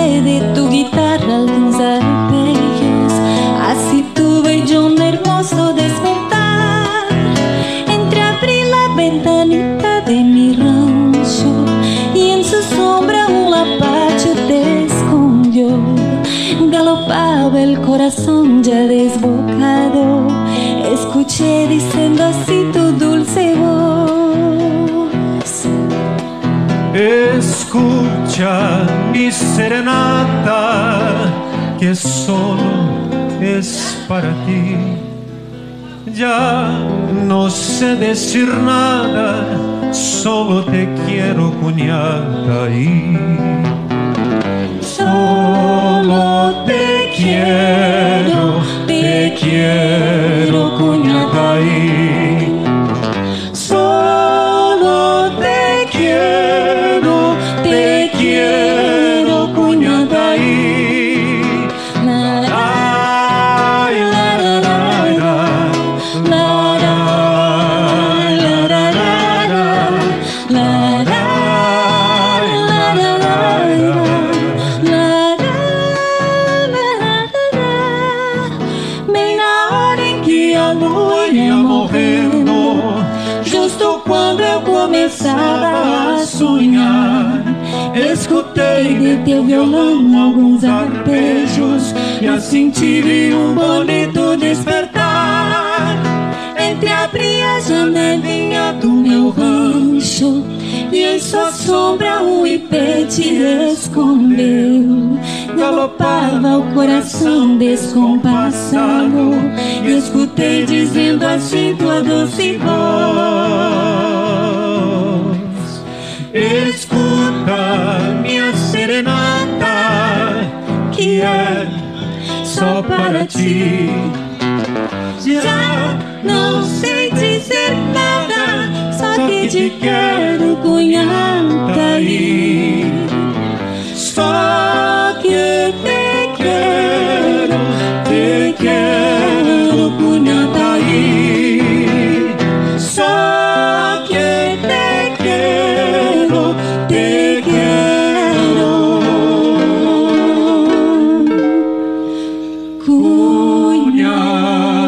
escuché de tu guitarra algunos arpegios. Así tuve yo un hermoso despertar. Entreabrí la ventanita de mi rancho y en su sombra un lapacho te escondió. Galopaba el corazón ya desbocado. Escuché diciendo así tu dulce voz. Escucha mi serenata, que solo es para ti. Ya no sé decir nada, solo te quiero, cuñata, y solo te quiero, cuñata, y solo te quiero, cuñata, y La la la la la la la la. Bem na hora em que a lua ia morrendo, justo quando eu começava a sonhar, escutei de teu violão alguns arpejos e assim tive um bonito despertar. Entreabri a janelinha do meu rancho e em sua sombra um ipê te escondeu. Galopava o coração descompassado e escutei dizendo assim tua doce voz. escuta minha serenata, que é só para ti. Já não sei dizer nada, só que te quero, cunhata, e só que te quero, cunhata, e só que te quero, cunhata.